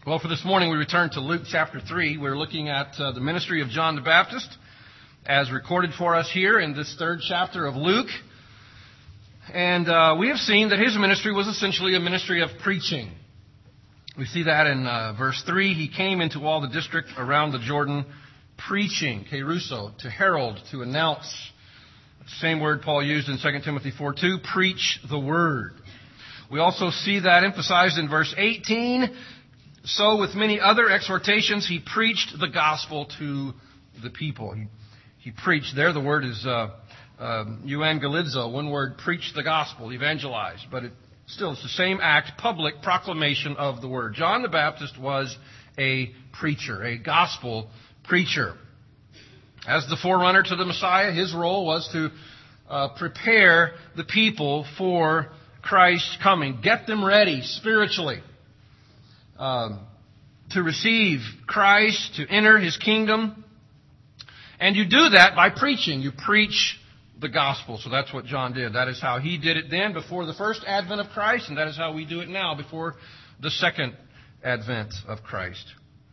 Well, for this morning, we return to Luke chapter 3. We're looking at the ministry of John the Baptist as recorded for us here in this third chapter of Luke. And we have seen that his ministry was essentially a ministry of preaching. We see that in verse 3. He came into all the district around the Jordan preaching, kerusso, to herald, to announce. The same word Paul used in 2 Timothy 4:2, preach the word. We also see that emphasized in verse 18. So with many other exhortations, he preached the gospel to the people. He preached. There the word is euangelizo. One word, preach the gospel, evangelize. But it's the same act, public proclamation of the word. John the Baptist was a preacher, a gospel preacher. As the forerunner to the Messiah, his role was to prepare the people for Christ's coming. Get them ready spiritually. To receive Christ, to enter His kingdom. And you do that by preaching. You preach the gospel. So that's what John did. That is how he did it then before the first advent of Christ, and that is how we do it now before the second advent of Christ.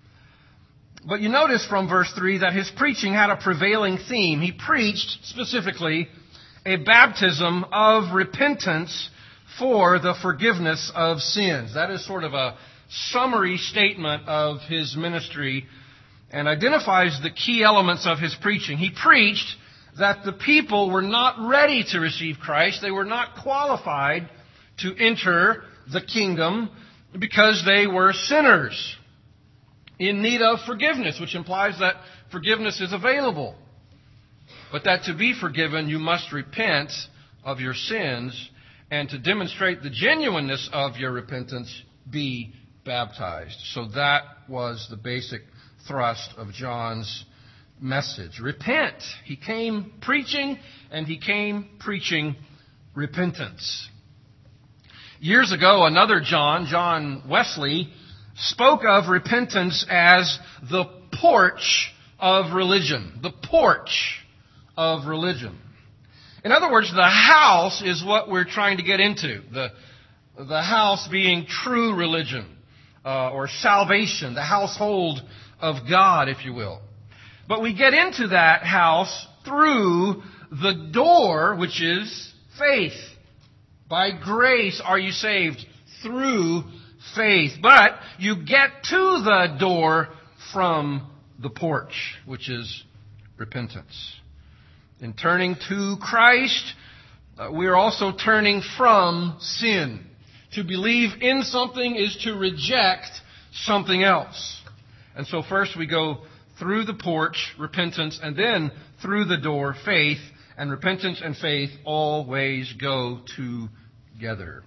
But you notice from verse 3 that his preaching had a prevailing theme. He preached specifically a baptism of repentance for the forgiveness of sins. That is sort of a summary statement of his ministry and identifies the key elements of his preaching. He preached that the people were not ready to receive Christ. They were not qualified to enter the kingdom because they were sinners in need of forgiveness, which implies that forgiveness is available. But that to be forgiven, you must repent of your sins, and to demonstrate the genuineness of your repentance, be baptized. So that was the basic thrust of John's message. Repent. He came preaching, and he came preaching repentance. Years ago, another John Wesley, spoke of repentance as the porch of religion. The porch of religion. In other words, the house is what we're trying to get into. The house being true religion. Or salvation, the household of God, if you will. But we get into that house through the door, which is faith. By grace are you saved through faith. But you get to the door from the porch, which is repentance. In turning to Christ, we are also turning from sin. To believe in something is to reject something else. And so first we go through the porch, repentance, and then through the door, faith. And repentance and faith always go together.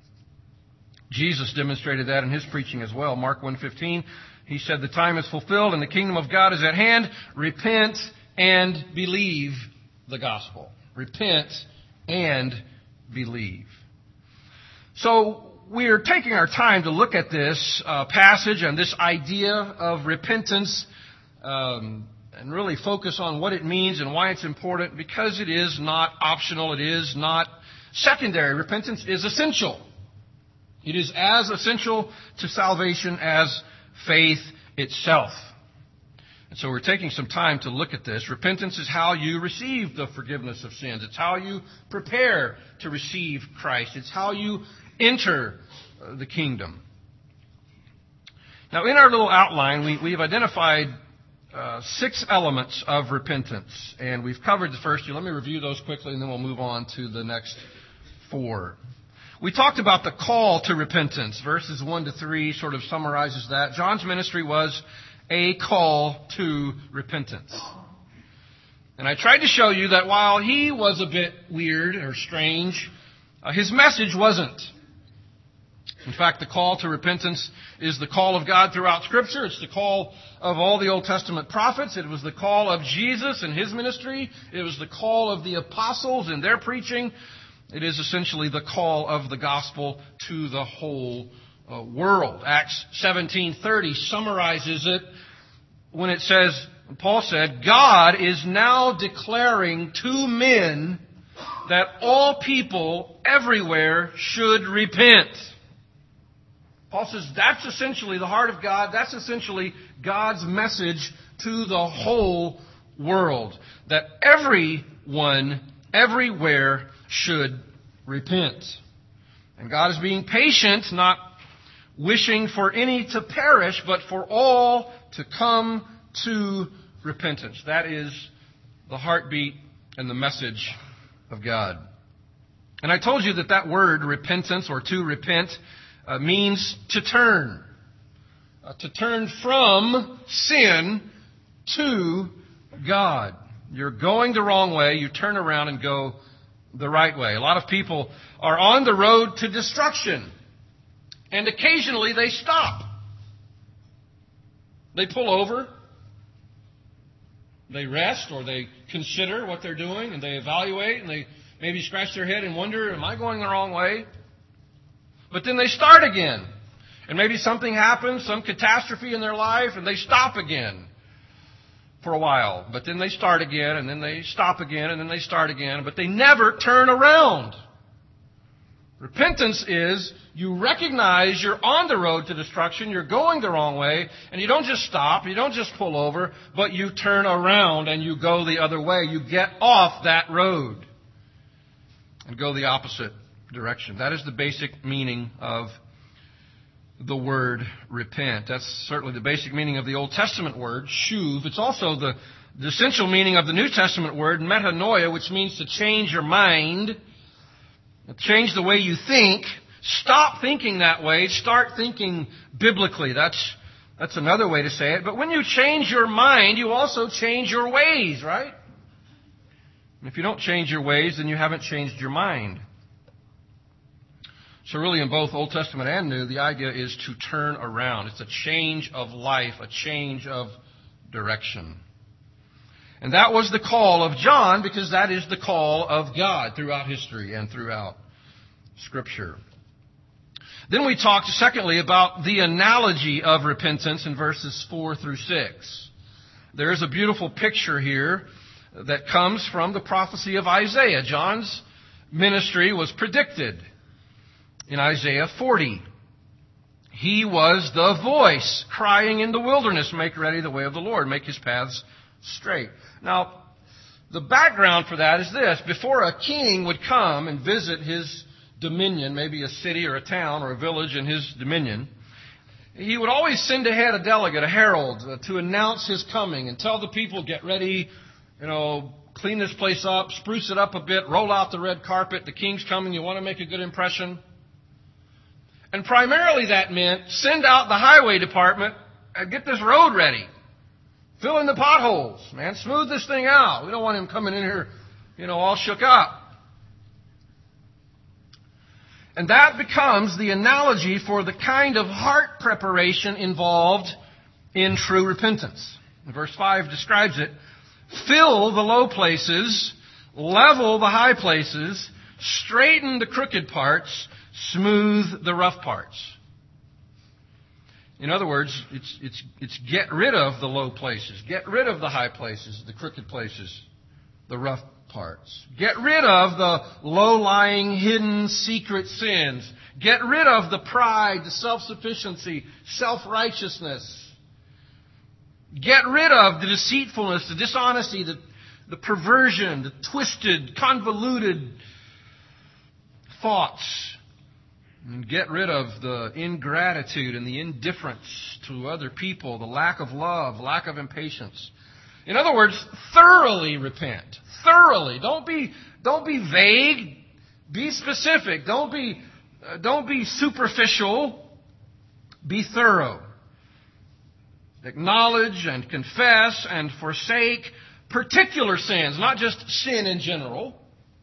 Jesus demonstrated that in his preaching as well. Mark 1:15, he said, the time is fulfilled and the kingdom of God is at hand. Repent and believe the gospel. Repent and believe. So we're taking our time to look at this passage and this idea of repentance and really focus on what it means and why it's important, because it is not optional. It is not secondary. Repentance is essential. It is as essential to salvation as faith itself. And so we're taking some time to look at this. Repentance is how you receive the forgiveness of sins. It's how you prepare to receive Christ. It's how you enter the kingdom. Now, in our little outline, we've identified 6 elements of repentance, and we've covered the first 2. Let me review those quickly, and then we'll move on to the next 4. We talked about the call to repentance. Verses 1 to 3 sort of summarizes that. John's ministry was a call to repentance. And I tried to show you that while he was a bit weird or strange, his message wasn't. In fact, the call to repentance is the call of God throughout Scripture. It's the call of all the Old Testament prophets. It was the call of Jesus in his ministry. It was the call of the apostles in their preaching. It is essentially the call of the gospel to the whole world. Acts 17:30 summarizes it when it says, Paul said, God is now declaring to men that all people everywhere should repent. Paul says that's essentially the heart of God. That's essentially God's message to the whole world. That everyone, everywhere should repent. And God is being patient, not wishing for any to perish, but for all to come to repentance. That is the heartbeat and the message of God. And I told you that word repentance, or to repent, means to turn. To turn from sin to God. You're going the wrong way, you turn around and go the right way. A lot of people are on the road to destruction, and occasionally they stop. They pull over, they rest, or they consider what they're doing, and they evaluate, and they maybe scratch their head and wonder, am I going the wrong way? But then they start again. And maybe something happens, some catastrophe in their life, and they stop again for a while. But then they start again, and then they stop again, and then they start again. But they never turn around. Repentance is you recognize you're on the road to destruction, you're going the wrong way, and you don't just stop, you don't just pull over, but you turn around and you go the other way. You get off that road and go the opposite direction. That is the basic meaning of the word repent. That's certainly the basic meaning of the Old Testament word, shuv. It's also the essential meaning of the New Testament word, metanoia, which means to change your mind, change the way you think. Stop thinking that way. Start thinking biblically. That's another way to say it. But when you change your mind, you also change your ways, right? And if you don't change your ways, then you haven't changed your mind. So really in both Old Testament and New, the idea is to turn around. It's a change of life, a change of direction. And that was the call of John, because that is the call of God throughout history and throughout Scripture. Then we talked, secondly, about the analogy of repentance in verses 4 through 6. There is a beautiful picture here that comes from the prophecy of Isaiah. John's ministry was predicted in Isaiah 40. He was the voice crying in the wilderness, make ready the way of the Lord, make his paths straight. Now, the background for that is this. Before a king would come and visit his dominion, maybe a city or a town or a village in his dominion, he would always send ahead a delegate, a herald, to announce his coming and tell the people, get ready, clean this place up, spruce it up a bit, roll out the red carpet, the king's coming, you want to make a good impression. And primarily that meant send out the highway department and get this road ready. Fill in the potholes, man. Smooth this thing out. We don't want him coming in here, all shook up. And that becomes the analogy for the kind of heart preparation involved in true repentance. Verse 5 describes it. Fill the low places, level the high places, straighten the crooked parts, smooth the rough parts. In other words, it's get rid of the low places, get rid of the high places, the crooked places, the rough parts. Get rid of the low-lying, hidden, secret sins. Get rid of the pride, the self-sufficiency, self-righteousness. Get rid of the deceitfulness, the dishonesty, the perversion, the twisted, convoluted thoughts. And get rid of the ingratitude and the indifference to other people, the lack of love, lack of impatience. In other words, thoroughly repent. Thoroughly. Don't be vague. Be specific. Don't be superficial. Be thorough. Acknowledge and confess and forsake particular sins, not just sin in general.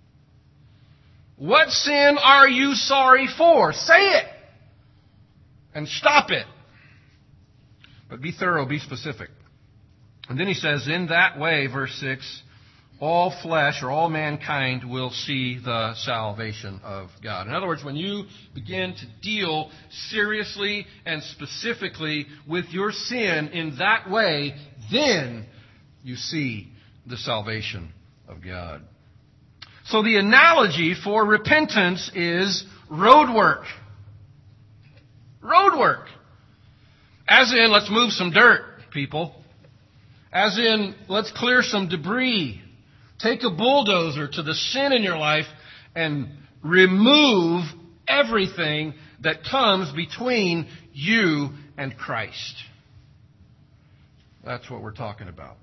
What sin are you sorry for? Say it. And stop it. But be thorough, be specific. And then he says, in that way, verse 6, all flesh or all mankind will see the salvation of God. In other words, when you begin to deal seriously and specifically with your sin in that way, then you see the salvation of God. So the analogy for repentance is road work. Road work. As in, let's move some dirt, people. As in, let's clear some debris. Take a bulldozer to the sin in your life and remove everything that comes between you and Christ. That's what we're talking about.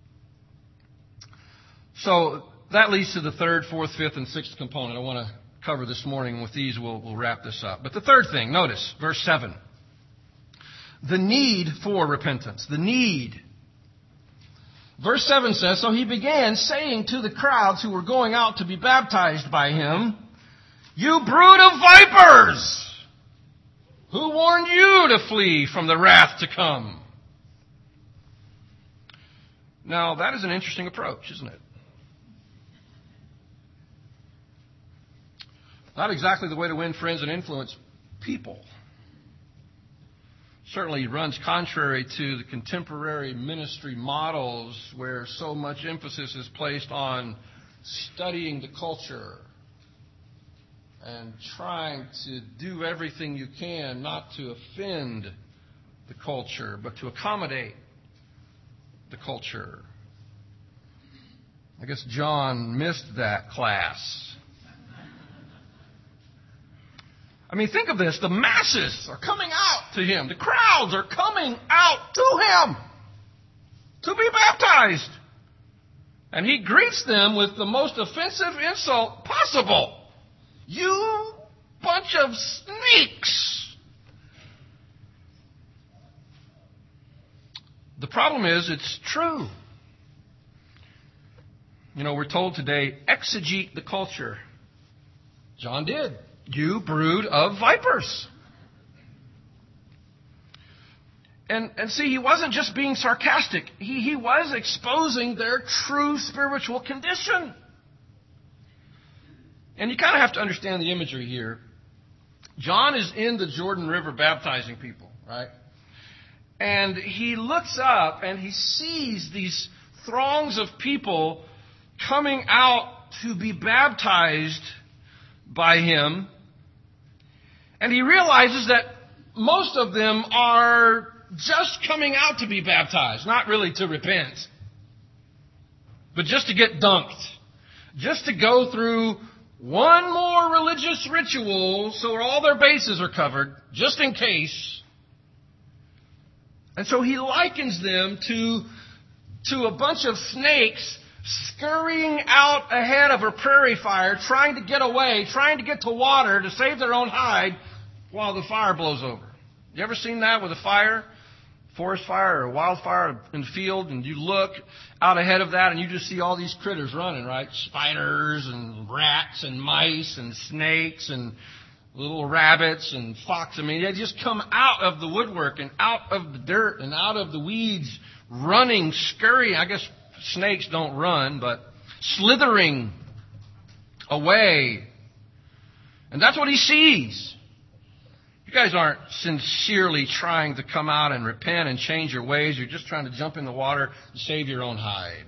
So that leads to the third, fourth, fifth, and sixth component I want to cover this morning. With these, we'll wrap this up. But the third thing, notice, verse 7. The need for repentance. The need. Verse 7 says, so he began saying to the crowds who were going out to be baptized by him, you brood of vipers! Who warned you to flee from the wrath to come? Now, that is an interesting approach, isn't it? Not exactly the way to win friends and influence people. Certainly runs contrary to the contemporary ministry models where so much emphasis is placed on studying the culture and trying to do everything you can not to offend the culture, but to accommodate the culture. I guess John missed that class. I mean, think of this. The masses are coming out to him. The crowds are coming out to him to be baptized. And he greets them with the most offensive insult possible. You bunch of sneaks. The problem is, it's true. You know, we're told today, exegete the culture. John did. You brood of vipers. And see, he wasn't just being sarcastic. He was exposing their true spiritual condition. And you kind of have to understand the imagery here. John is in the Jordan River baptizing people, right? And he looks up and he sees these throngs of people coming out to be baptized by him. And he realizes that most of them are just coming out to be baptized, not really to repent, but just to get dunked, just to go through one more religious ritual so all their bases are covered, just in case. And so he likens them to a bunch of snakes scurrying out ahead of a prairie fire, trying to get away, trying to get to water to save their own hide while the fire blows over. You ever seen that with a fire? Forest fire or a wildfire in the field, and you look out ahead of that and you just see all these critters running, right? Spiders and rats and mice and snakes and little rabbits and foxes. I mean, they just come out of the woodwork and out of the dirt and out of the weeds, running, scurrying. I guess snakes don't run, but slithering away. And that's what he sees. You guys aren't sincerely trying to come out and repent and change your ways. You're just trying to jump in the water and save your own hide.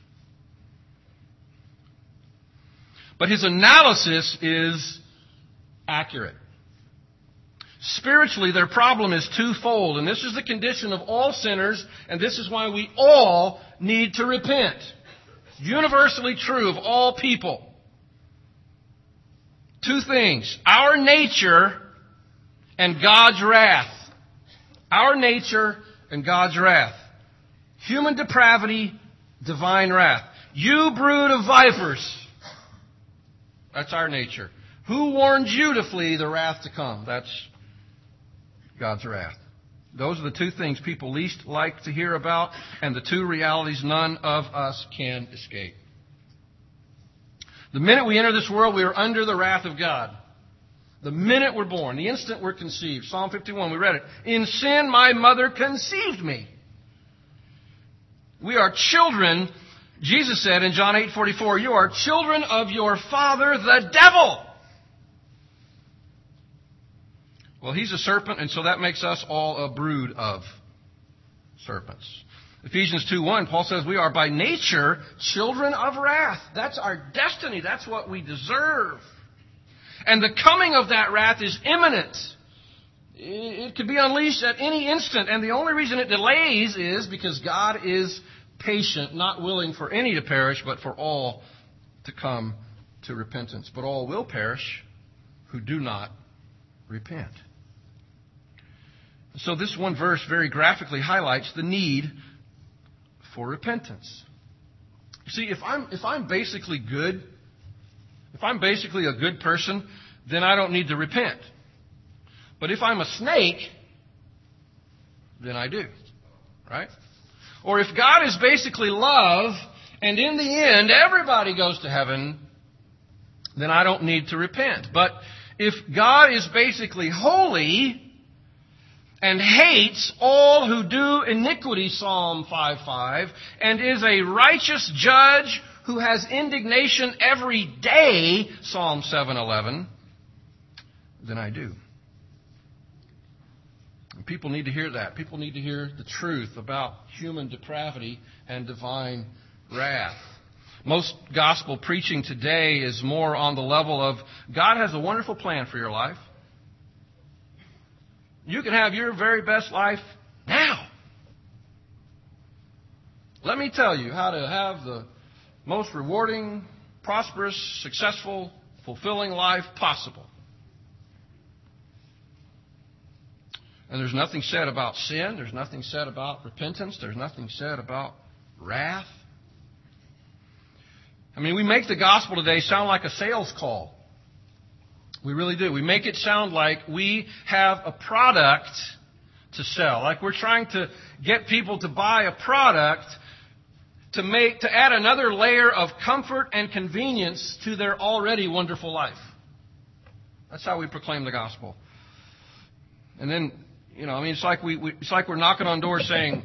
But his analysis is accurate. Spiritually, their problem is twofold, and this is the condition of all sinners, and this is why we all need to repent. Universally true of all people. Two things. Our nature and God's wrath. Our nature and God's wrath. Human depravity, divine wrath. You brood of vipers. That's our nature. Who warned you to flee the wrath to come? That's God's wrath. Those are the two things people least like to hear about, and the two realities none of us can escape. The minute we enter this world, we are under the wrath of God. The minute we're born, the instant we're conceived. Psalm 51, we read it. In sin my mother conceived me. We are children. Jesus said in John 8:44, you are children of your father, the devil. Well, he's a serpent, and so that makes us all a brood of serpents. Ephesians 2:1, Paul says we are by nature children of wrath. That's our destiny. That's what we deserve. And the coming of that wrath is imminent. It could be unleashed at any instant, and the only reason it delays is because God is patient, not willing for any to perish, but for all to come to repentance. But all will perish who do not repent. So this one verse very graphically highlights the need for repentance. You see, if I'm basically good, if I'm basically a good person, then I don't need to repent. But if I'm a snake, then I do. Right? Or if God is basically love, and in the end everybody goes to heaven, then I don't need to repent. But if God is basically holy and hates all who do iniquity, Psalm 5:5, and is a righteous judge who has indignation every day, Psalm 7:11, then I do. And people need to hear that. People need to hear the truth about human depravity and divine wrath. Most gospel preaching today is more on the level of, God has a wonderful plan for your life. You can have your very best life now. Let me tell you how to have the most rewarding, prosperous, successful, fulfilling life possible. And there's nothing said about sin. There's nothing said about repentance. There's nothing said about wrath. I mean, we make the gospel today sound like a sales call. We really do. We make it sound like we have a product to sell. Like we're trying to get people to buy a product to add another layer of comfort and convenience to their already wonderful life. That's how we proclaim the gospel. And then, it's like we're knocking on doors saying,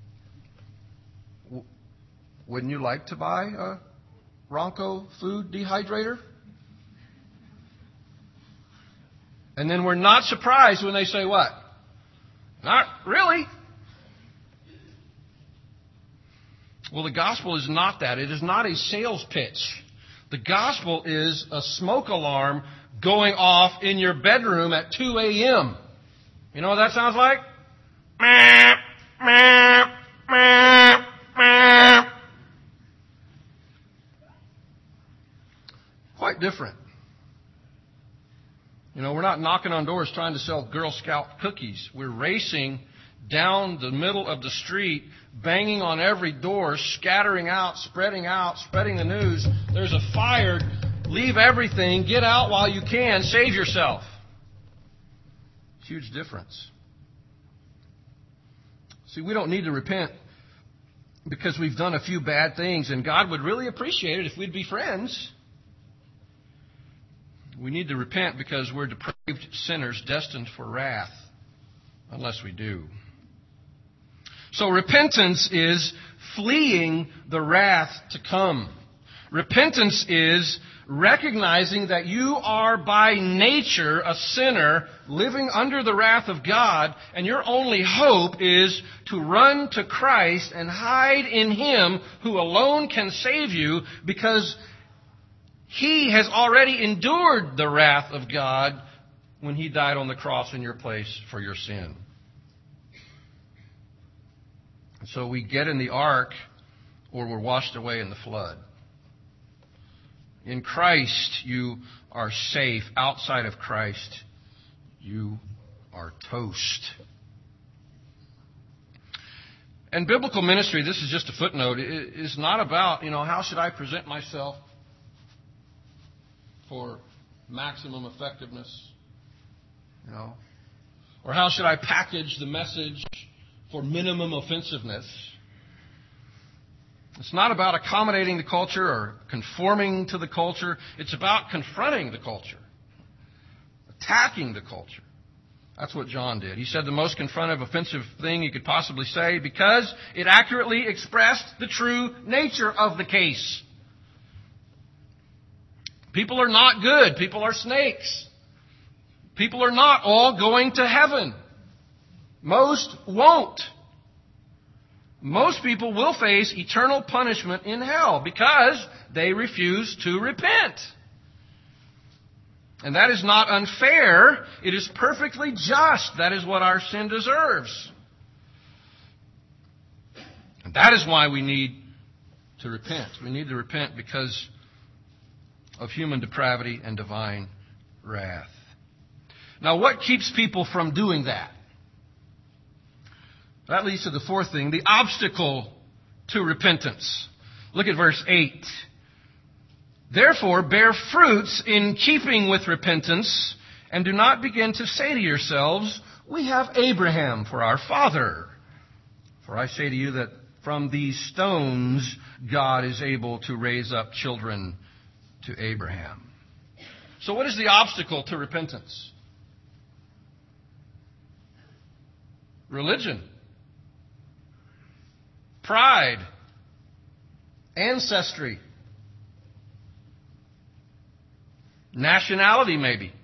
wouldn't you like to buy a Ronco food dehydrator? And then we're not surprised when they say what? Not really. Well, the gospel is not that. It is not a sales pitch. The gospel is a smoke alarm going off in your bedroom at 2 a.m. You know what that sounds like? Quite different. We're not knocking on doors trying to sell Girl Scout cookies. We're racing down the middle of the street, banging on every door, scattering out, spreading the news. There's a fire. Leave everything. Get out while you can. Save yourself. Huge difference. See, we don't need to repent because we've done a few bad things, and God would really appreciate it if we'd be friends. We need to repent because we're depraved sinners destined for wrath, unless we do. So repentance is fleeing the wrath to come. Repentance is recognizing that you are by nature a sinner living under the wrath of God, and your only hope is to run to Christ and hide in Him who alone can save you, because He has already endured the wrath of God when He died on the cross in your place for your sin. And so we get in the ark or we're washed away in the flood. In Christ, you are safe. Outside of Christ, you are toast. And biblical ministry, this is just a footnote, is not about, how should I present myself for maximum effectiveness, or how should I package the message for minimum offensiveness. It's not about accommodating the culture or conforming to the culture. It's about confronting the culture, attacking the culture. That's what John did. He said the most confrontive, offensive thing you could possibly say because it accurately expressed the true nature of the case. People are not good. People are snakes. People are not all going to heaven. Most won't. Most people will face eternal punishment in hell because they refuse to repent. And that is not unfair. It is perfectly just. That is what our sin deserves. And that is why we need to repent. We need to repent because of human depravity and divine wrath. Now, what keeps people from doing that? That leads to the fourth thing, the obstacle to repentance. Look at verse 8. Therefore, bear fruits in keeping with repentance, and do not begin to say to yourselves, we have Abraham for our father. For I say to you that from these stones God is able to raise up children to Abraham. So what is the obstacle to repentance? Religion. Pride. Ancestry. Nationality, maybe.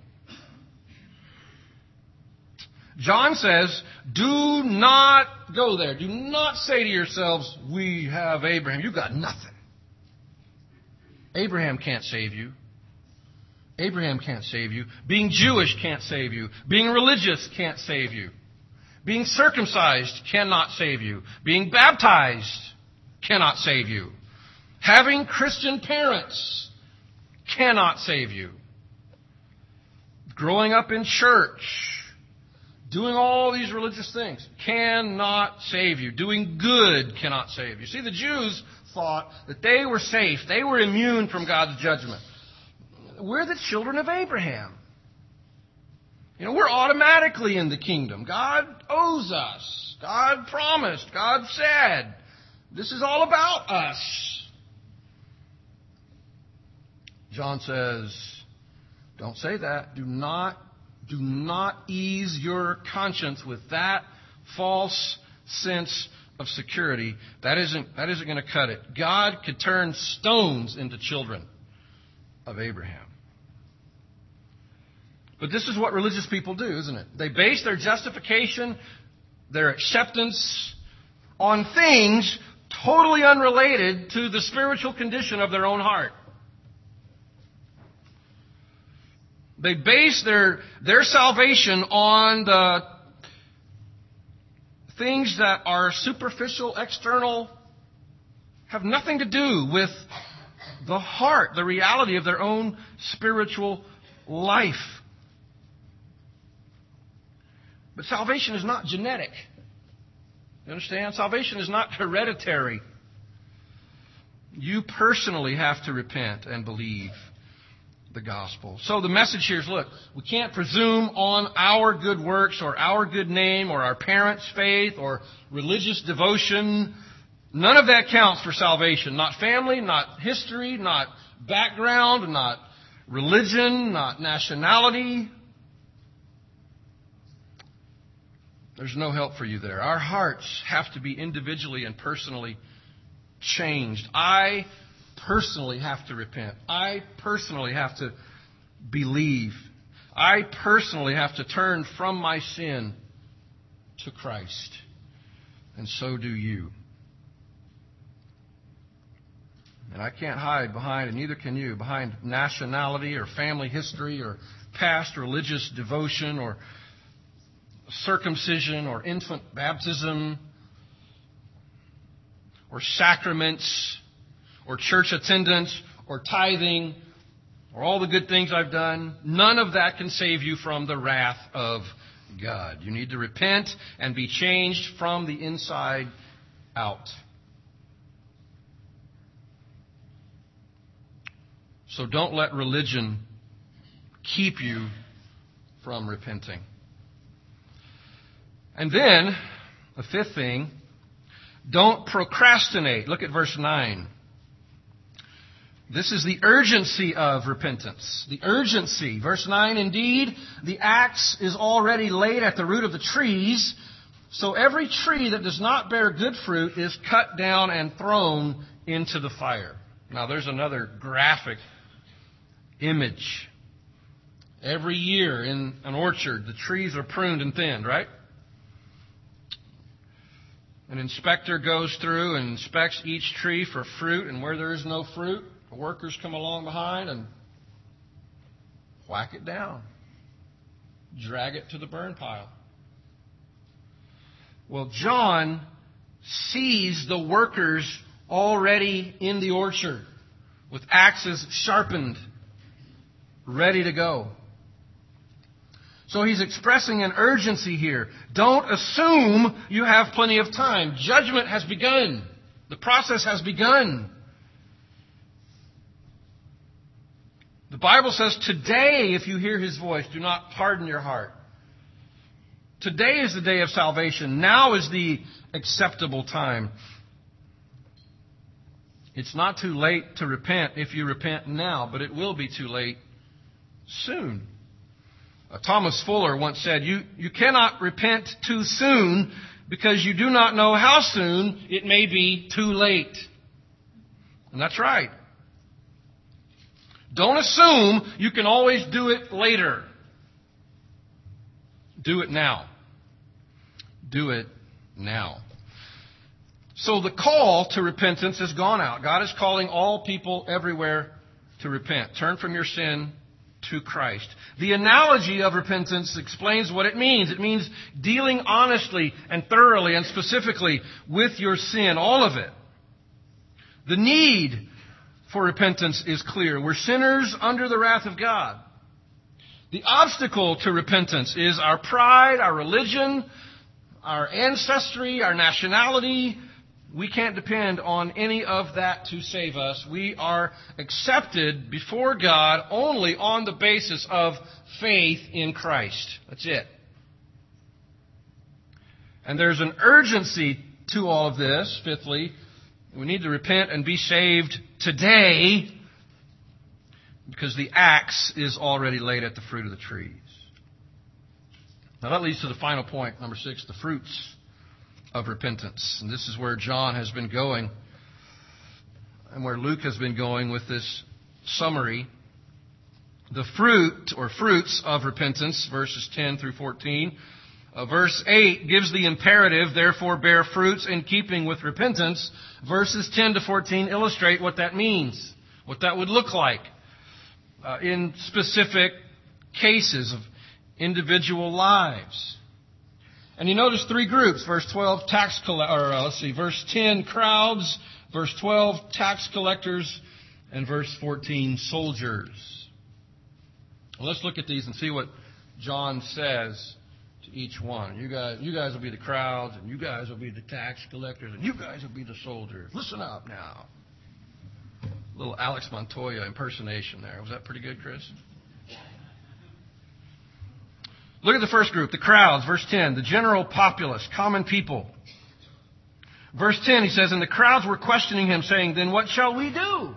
John says, do not go there. Do not say to yourselves, we have Abraham. You got nothing. Abraham can't save you. Abraham can't save you. Being Jewish can't save you. Being religious can't save you. Being circumcised cannot save you. Being baptized cannot save you. Having Christian parents cannot save you. Growing up in church, doing all these religious things cannot save you. Doing good cannot save you. See, the Jews thought that they were safe. They were immune from God's judgment. We're the children of Abraham. You know, we're automatically in the kingdom. God owes us. God promised. God said. This is all about us. John says, don't say that. Do not ease your conscience with that false sense of security. That isn't going to cut it. God could turn stones into children of Abraham. But this is what religious people do, isn't it? They base their justification, their acceptance, on things totally unrelated to the spiritual condition of their own heart. They base their salvation on the things that are superficial, external, have nothing to do with the heart, the reality of their own spiritual life. But salvation is not genetic. You understand? Salvation is not hereditary. You personally have to repent and believe the gospel. So the message here is, look, we can't presume on our good works or our good name or our parents' faith or religious devotion. None of that counts for salvation. Not family, not history, not background, not religion, not nationality. There's no help for you there. Our hearts have to be individually and personally changed. I personally have to repent. I personally have to believe. I personally have to turn from my sin to Christ. And so do you. And I can't hide behind, and neither can you, behind nationality or family history or past religious devotion or circumcision or infant baptism or sacraments or church attendance or tithing or all the good things I've done. None of that can save you from the wrath of God. You need to repent and be changed from the inside out. So don't let religion keep you from repenting. And then, the fifth thing, don't procrastinate. Look at verse 9. This is the urgency of repentance. The urgency. Verse 9, indeed, the axe is already laid at the root of the trees, so every tree that does not bear good fruit is cut down and thrown into the fire. Now, there's another graphic image. Every year in an orchard, the trees are pruned and thinned, right? An inspector goes through and inspects each tree for fruit, and where there is no fruit, the workers come along behind and whack it down. Drag it to the burn pile. Well, John sees the workers already in the orchard with axes sharpened, ready to go. So he's expressing an urgency here. Don't assume you have plenty of time. Judgment has begun. The process has begun. The Bible says, today, if you hear His voice, do not harden your heart. Today is the day of salvation. Now is the acceptable time. It's not too late to repent if you repent now, but it will be too late soon. Thomas Fuller once said, you cannot repent too soon because you do not know how soon it may be too late. And that's right. Don't assume you can always do it later. Do it now. Do it now. So the call to repentance has gone out. God is calling all people everywhere to repent. Turn from your sin to Christ. The analogy of repentance explains what it means. It means dealing honestly and thoroughly and specifically with your sin, all of it. The need for repentance is clear. We're sinners under the wrath of God. The obstacle to repentance is our pride, our religion, our ancestry, our nationality. We can't depend on any of that to save us. We are accepted before God only on the basis of faith in Christ. That's it. And there's an urgency to all of this. Fifthly, we need to repent and be saved today because the axe is already laid at the fruit of the trees. Now that leads to the final point, number 6, the fruits of repentance. And this is where John has been going and where Luke has been going with this summary. The fruit or fruits of repentance, verses 10 through 14. Verse 8 gives the imperative, therefore bear fruits in keeping with repentance. Verses 10 to 14 illustrate what that means, what that would look like in specific cases of individual lives. And you notice 3 groups. Verse 12, verse 10, crowds. Verse 12, tax collectors. And verse 14, soldiers. Well, let's look at these and see what John says to each one. You guys will be the crowds, and you guys will be the tax collectors, and you guys will be the soldiers. Listen up now. Little Alex Montoya impersonation there. Was that pretty good, Chris? Look at the first group, the crowds. Verse 10, the general populace, common people. Verse 10, he says, and the crowds were questioning him, saying, then what shall we do?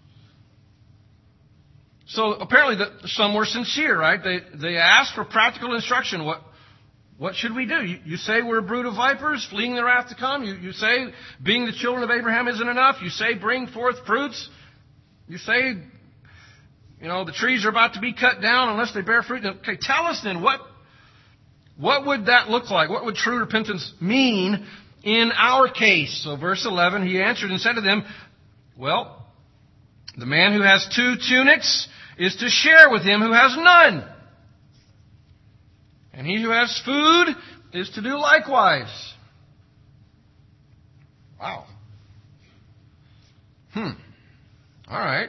So apparently some were sincere, right? They asked for practical instruction. What should we do? You say we're a brood of vipers, fleeing the wrath to come. You say being the children of Abraham isn't enough. You say bring forth fruits. You say, the trees are about to be cut down unless they bear fruit. Okay, tell us then, what would that look like? What would true repentance mean in our case? So verse 11, he answered and said to them, well, the man who has 2 tunics is to share with him who has none. And he who has food is to do likewise. Wow. All right.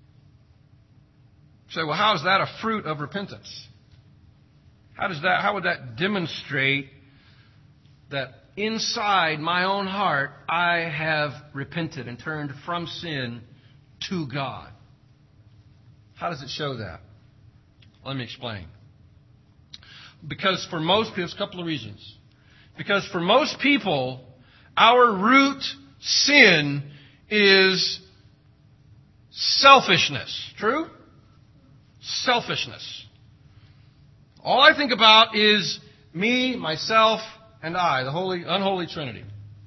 Say, well, how is that a fruit of repentance? How would that demonstrate that inside my own heart I have repented and turned from sin to God? How does it show that? Let me explain. Because for most people, a couple of reasons. Because for most people, our root sin is selfishness. True? Selfishness. All I think about is me, myself, and I, the unholy Trinity.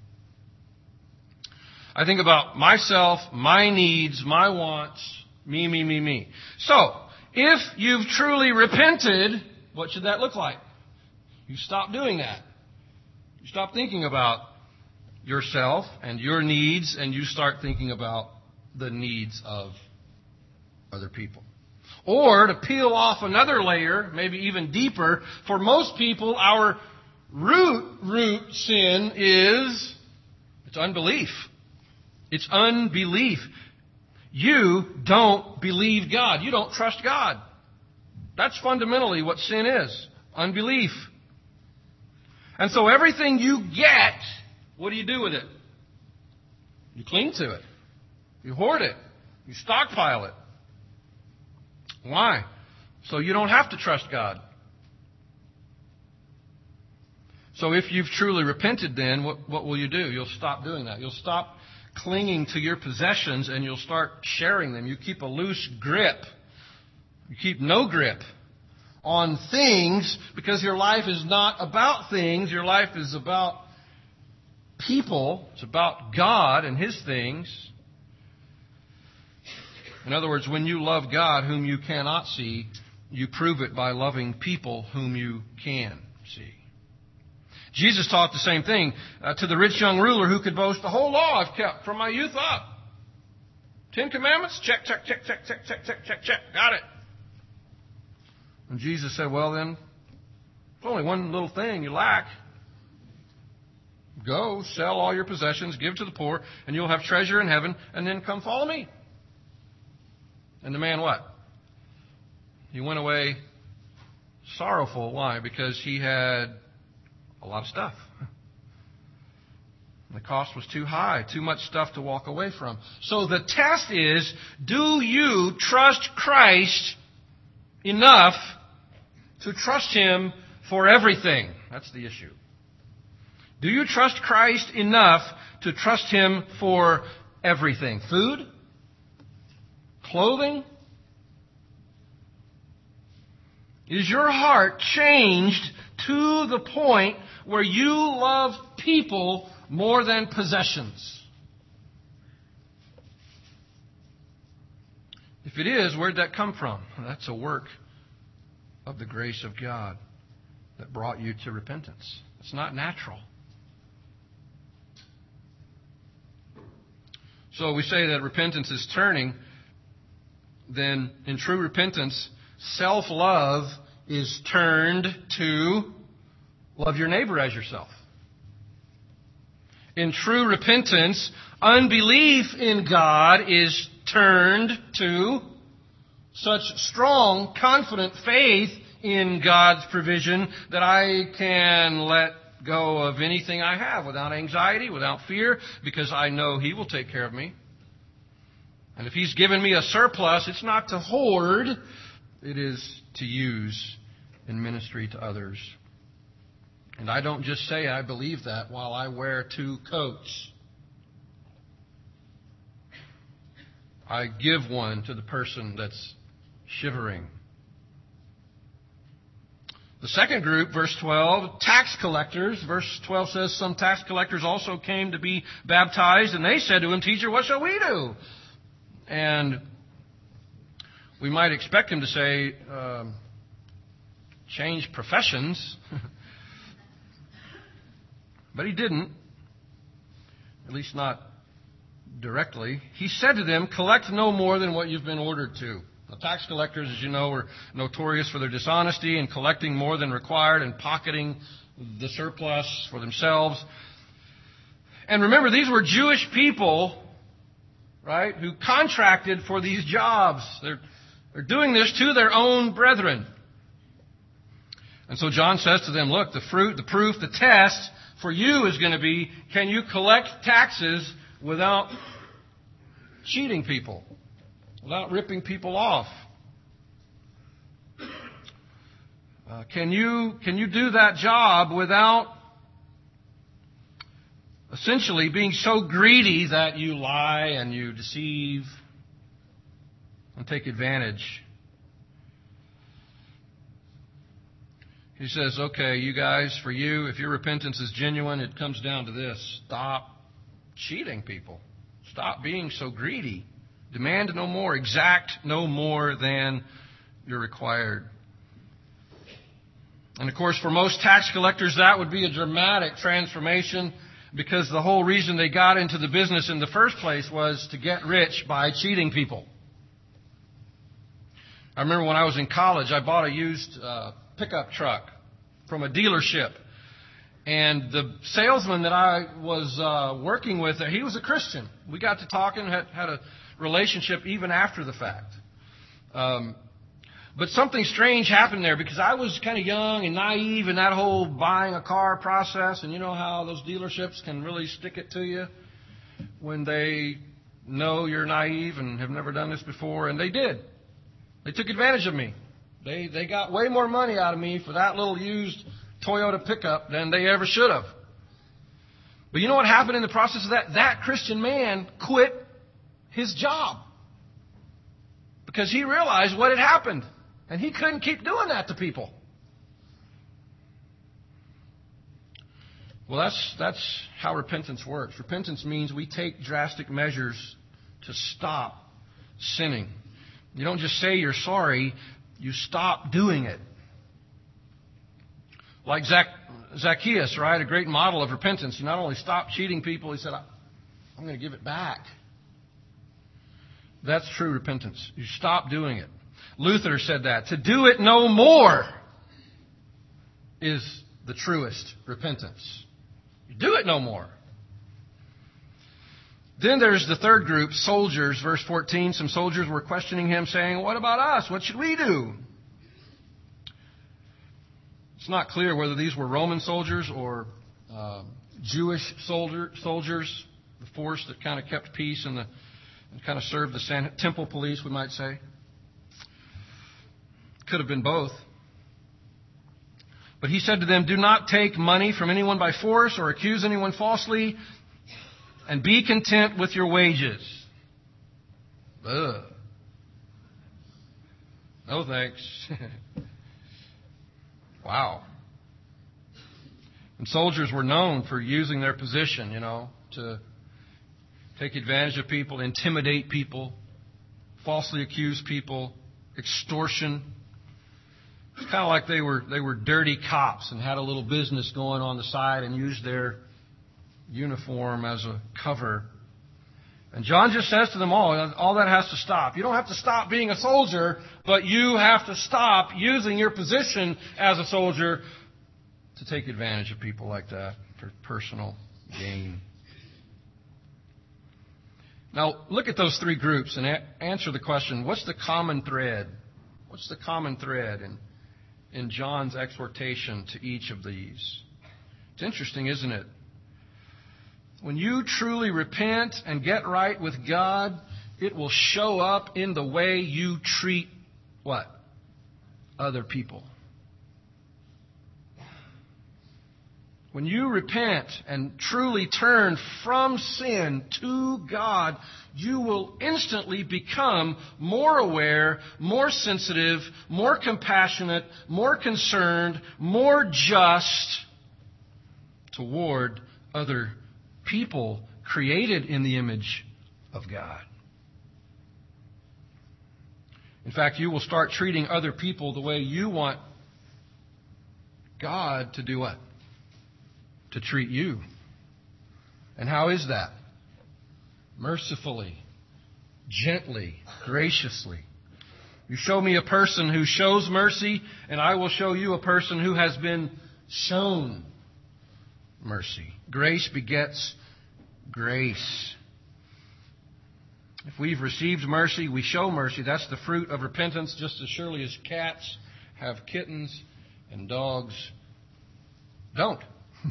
I think about myself, my needs, my wants, me. So, if you've truly repented, what should that look like? You stop doing that. You stop thinking about yourself and your needs, and you start thinking about the needs of other people. Or to peel off another layer, maybe even deeper, for most people, our root sin is, it's unbelief. It's unbelief. You don't believe God. You don't trust God. That's fundamentally what sin is. Unbelief. And so everything you get, what do you do with it? You cling to it. You hoard it. You stockpile it. Why? So you don't have to trust God. So if you've truly repented then, what will you do? You'll stop doing that. You'll stop clinging to your possessions and you'll start sharing them. You keep a loose grip. You keep no grip on things because your life is not about things. Your life is about people. It's about God and His things. In other words, when you love God whom you cannot see, you prove it by loving people whom you can see. Jesus taught the same thing to the rich young ruler who could boast, the whole law I've kept from my youth up. 10 Commandments? Check, check, check, check, check, check, check, check, check. Got it. And Jesus said, well then, there's only one little thing you lack. Go, sell all your possessions, give to the poor, and you'll have treasure in heaven, and then come follow me. And the man what? He went away sorrowful. Why? Because he had a lot of stuff. The cost was too high, too much stuff to walk away from. So the test is, do you trust Christ enough to trust Him for everything? That's the issue. Do you trust Christ enough to trust Him for everything? Food? Clothing? Is your heart changed to the point where you love people more than possessions? If it is, where'd that come from? That's a work of the grace of God that brought you to repentance. It's not natural. So we say that repentance is turning. Then in true repentance, self-love is turned to love your neighbor as yourself. In true repentance, unbelief in God is turned to such strong, confident faith in God's provision that I can let go of anything I have without anxiety, without fear, because I know He will take care of me. And if He's given me a surplus, it's not to hoard, it is to use in ministry to others. And I don't just say I believe that while I wear 2 coats. I give one to the person that's shivering. The second group, verse 12, tax collectors. Verse 12 says, some tax collectors also came to be baptized, and they said to Him, Teacher, what shall we do? And we might expect Him to say, change professions. But He didn't. At least not directly. He said to them, collect no more than what you've been ordered to. The tax collectors, as you know, were notorious for their dishonesty and collecting more than required and pocketing the surplus for themselves. And remember, these were Jewish people, right, who contracted for these jobs. They're doing this to their own brethren. And so John says to them, look, the fruit, the proof, the test for you is going to be, can you collect taxes without cheating people, without ripping people off? Can you do that job without essentially being so greedy that you lie and you deceive and take advantage? He says, okay, you guys, for you, if your repentance is genuine, it comes down to this. Stop cheating people. Stop being so greedy. Demand no more. Exact no more than you're required. And of course, for most tax collectors, that would be a dramatic transformation, because the whole reason they got into the business in the first place was to get rich by cheating people. I remember when I was in college, I bought a used pickup truck from a dealership. And the salesman that I was working with, he was a Christian. We got to talking, had a relationship even after the fact. But something strange happened there because I was kind of young and naive in that whole buying a car process. And you know how those dealerships can really stick it to you when they know you're naive and have never done this before. And they did. They took advantage of me. They got way more money out of me for that little used Toyota pickup than they ever should have. But you know what happened in the process of that? That Christian man quit his job because he realized what had happened. And he couldn't keep doing that to people. Well, that's how repentance works. Repentance means we take drastic measures to stop sinning. You don't just say you're sorry, you stop doing it. Like Zacchaeus, right? A great model of repentance. He not only stopped cheating people, he said, I'm going to give it back. That's true repentance. You stop doing it. Luther said that. To do it no more is the truest repentance. You do it no more. Then there's the third group, soldiers. Verse 14, some soldiers were questioning him, saying, what about us? What should we do? It's not clear whether these were Roman soldiers or Jewish soldiers, the force that kind of kept peace and kind of served the temple police, we might say. Could have been both. But he said to them, do not take money from anyone by force or accuse anyone falsely, and be content with your wages. Ugh. No thanks. Wow. And soldiers were known for using their position, to take advantage of people, intimidate people, falsely accuse people, extortion. It's kind of like they were dirty cops and had a little business going on the side and used their uniform as a cover. And John just says to them all that has to stop. You don't have to stop being a soldier, but you have to stop using your position as a soldier to take advantage of people like that for personal gain. Now, look at those three groups and answer the question, what's the common thread? What's the common thread in John's exhortation to each of these? It's interesting, isn't it? When you truly repent and get right with God, it will show up in the way you treat what? Other people. When you repent and truly turn from sin to God, you will instantly become more aware, more sensitive, more compassionate, more concerned, more just toward other people created in the image of God. In fact, you will start treating other people the way you want God to do what? To treat you. And how is that? Mercifully, gently, graciously. You show me a person who shows mercy, and I will show you a person who has been shown mercy. Grace begets grace. If we've received mercy, we show mercy. That's the fruit of repentance, just as surely as cats have kittens and dogs don't.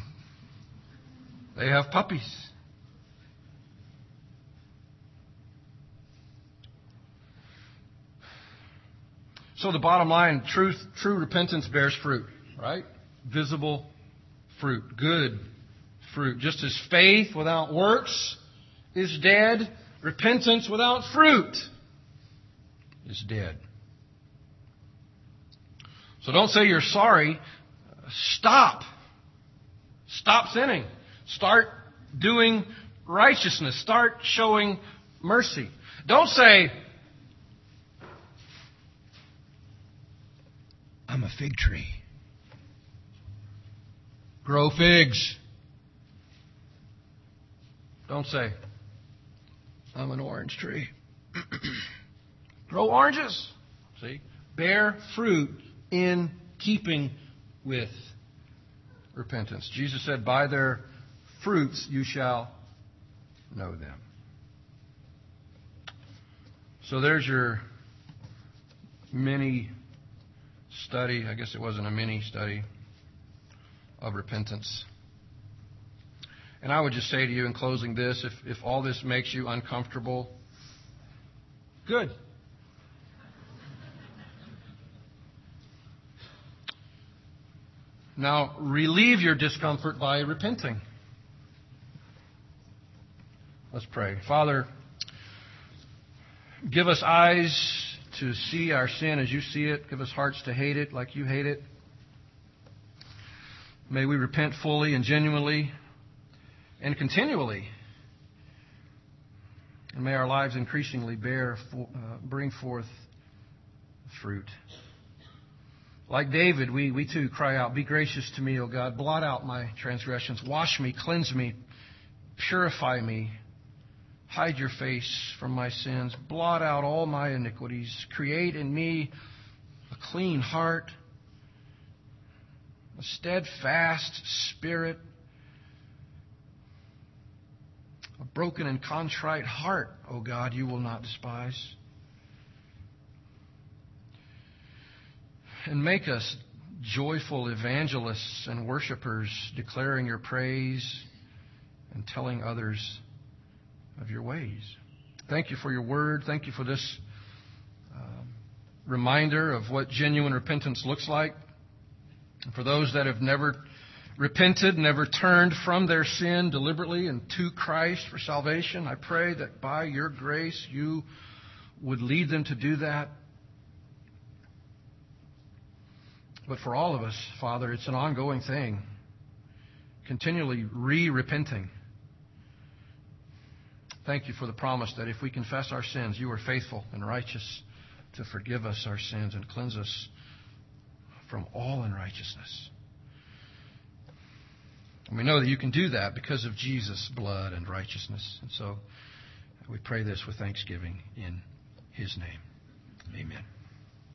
They have puppies. So the bottom line, true repentance bears fruit, right? Visible fruit, good fruit. Just as faith without works is dead, repentance without fruit is dead. So don't say you're sorry. Stop. Stop sinning. Start doing righteousness. Start showing mercy. Don't say, I'm a fig tree. Grow figs. Don't say, I'm an orange tree. Grow oranges. See? bear fruit in keeping with repentance. Jesus said, by their fruits you shall know them. So there's your mini study. I guess it wasn't a mini study of repentance. And I would just say to you in closing this, if all this makes you uncomfortable, good. Now, relieve your discomfort by repenting. Let's pray. Father, give us eyes to see our sin as you see it. Give us hearts to hate it like you hate it. May we repent fully and genuinely and continually. And may our lives increasingly bring forth fruit. Like David, we too cry out, be gracious to me, O God. Blot out my transgressions. Wash me, cleanse me, purify me. Hide your face from my sins. Blot out all my iniquities. Create in me a clean heart, a steadfast spirit, a broken and contrite heart, O God, you will not despise. And make us joyful evangelists and worshipers, declaring your praise and telling others of your ways. Thank you for your word. Thank you for this reminder of what genuine repentance looks like. And for those that have never repented, never turned from their sin deliberately and to Christ for salvation, I pray that by your grace you would lead them to do that. But for all of us, Father, it's an ongoing thing. Continually re-repenting. Thank you for the promise that if we confess our sins, you are faithful and righteous to forgive us our sins and cleanse us from all unrighteousness. And we know that you can do that because of Jesus' blood and righteousness. And so we pray this with thanksgiving in his name. Amen.